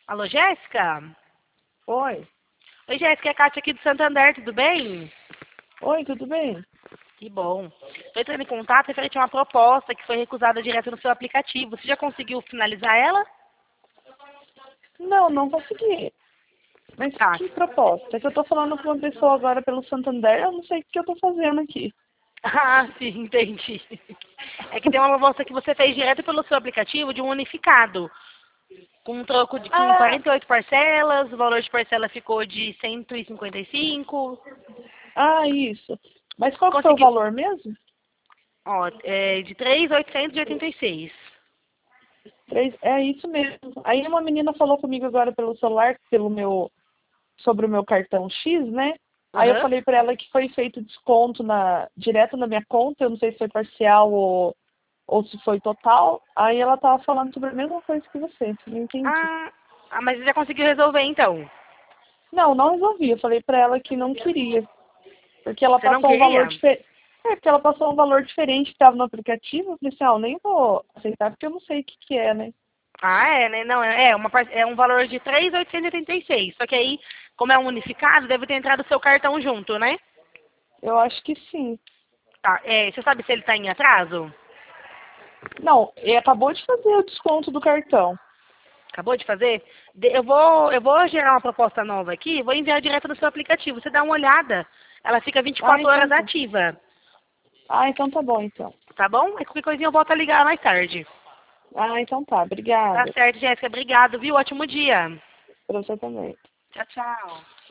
Alô, Jéssica? Oi. Oi, Jéssica, é a Kátia aqui do Santander, tudo bem? Oi, tudo bem? Que bom. Estou entrando em contato referente a uma proposta que foi recusada direto no seu aplicativo. Você já conseguiu finalizar ela? Não, não consegui. Mas Tá. que proposta? É que eu tô falando com uma pessoa agora pelo Santander, eu não sei o que eu tô fazendo aqui. Ah, sim, entendi. É que tem uma proposta que você fez direto pelo seu aplicativo de um unificado, com um troco com Ah, 48 parcelas, o valor de parcela ficou de 155. isso. Mas qual que foi o Conseguiu, valor mesmo? ó, de 3.886. É isso mesmo. Aí uma menina falou comigo agora pelo celular, sobre o meu cartão X, né? Aí eu Aham. falei pra ela que foi feito desconto direto na minha conta, eu não sei se foi parcial ou se foi total. Aí ela tava falando sobre a mesma coisa que você, não entendi. Mas você já conseguiu resolver então? Não, não resolvi. Eu falei pra ela que não queria, porque ela Você não passou um valor queria? diferente. É, porque ela passou um valor diferente que estava no aplicativo. Eu falei assim, eu nem vou aceitar porque eu não sei o que que é, né? Ah, é, né? Não, é um valor de 3.886. Só que aí, como é um unificado, deve ter entrado o seu cartão junto, né? Eu acho que sim. Tá, você sabe se ele está em atraso? Não, ele acabou de fazer o desconto do cartão. Acabou de fazer? Eu vou gerar uma proposta nova aqui, vou enviar direto no seu aplicativo. Você dá uma olhada. Ela fica Ah, 24 então horas tá. ativa, Ah, então tá bom, então. tá bom? Aí qualquer coisinha eu volto a ligar mais tarde. Ah, então tá. Tá Obrigada. certo, Jéssica. Obrigado, viu? Ótimo dia. Pra você também. Tchau, tchau.